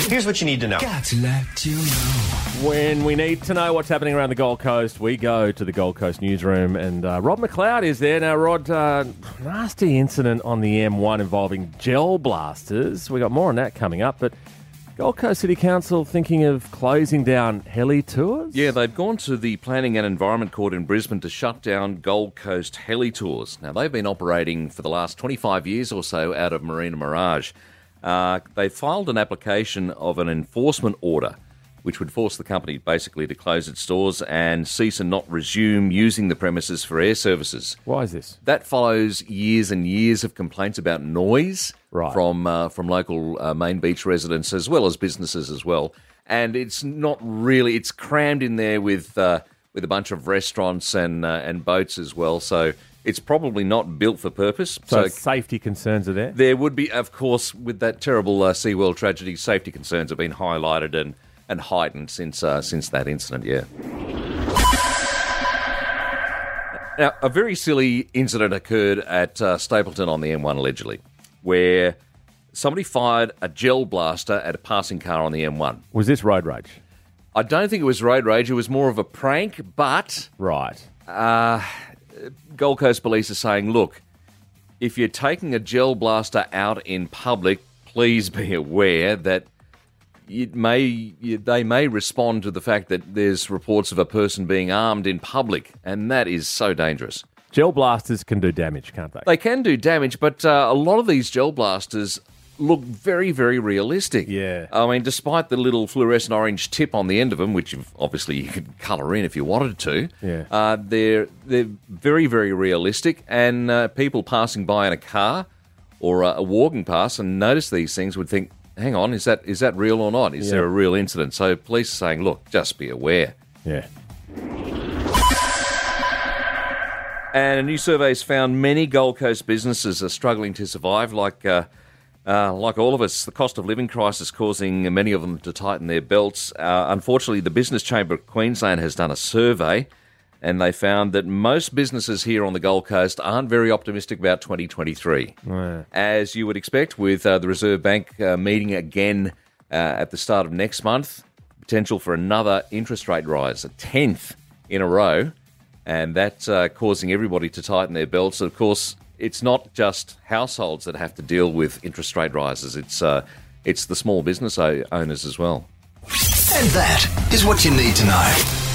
Here's what you need to know. Got to let you know. When we need to know what's happening around the Gold Coast, we go to the Gold Coast newsroom, and Rod McLeod is there. Now, Rod, nasty incident on the M1 involving gel blasters. We got more on that coming up, but Gold Coast City Council thinking of closing down heli tours? Yeah, they've gone to the Planning and Environment Court in Brisbane to shut down Gold Coast heli tours. Now, they've been operating for the last 25 years or so out of Marina Mirage. They filed an application of an enforcement order, which would force the company basically to close its stores and cease and not resume using the premises for air services. Why is this? That follows years and years of complaints about noise from local Main Beach residents as well as businesses as well. And it's not really, it's crammed in there with a bunch of restaurants and boats as well. So it's probably not built for purpose. So safety concerns are there? There would be, of course, with that terrible SeaWorld tragedy, safety concerns have been highlighted and heightened since that incident, yeah. Now, a very silly incident occurred at Stapleton on the M1, allegedly, where somebody fired a gel blaster at a passing car on the M1. Was this road rage? I don't think it was road rage. It was more of a prank, but... Right. Gold Coast Police are saying, look, if you're taking a gel blaster out in public, please be aware that they may respond to the fact that there's reports of a person being armed in public, and that is so dangerous. Gel blasters can do damage, can't they? They can do damage, but a lot of these gel blasters look very, very realistic. Yeah. I mean, despite the little fluorescent orange tip on the end of them, which obviously you could colour in if you wanted to, yeah. They're very, very realistic, and people passing by in a car or walking past and notice these things would think, hang on, is that real or not? Is there a real incident? So police are saying, look, just be aware. Yeah. And a new survey has found many Gold Coast businesses are struggling to survive, like all of us. The cost of living crisis causing many of them to tighten their belts. Unfortunately, the Business Chamber of Queensland has done a survey, and they found that most businesses here on the Gold Coast aren't very optimistic about 2023. Yeah. As you would expect, with the Reserve Bank meeting again at the start of next month, potential for another interest rate rise, a 10th in a row, and that's causing everybody to tighten their belts. Of course, it's not just households that have to deal with interest rate rises. It's the small business owners as well. And that is what you need to know.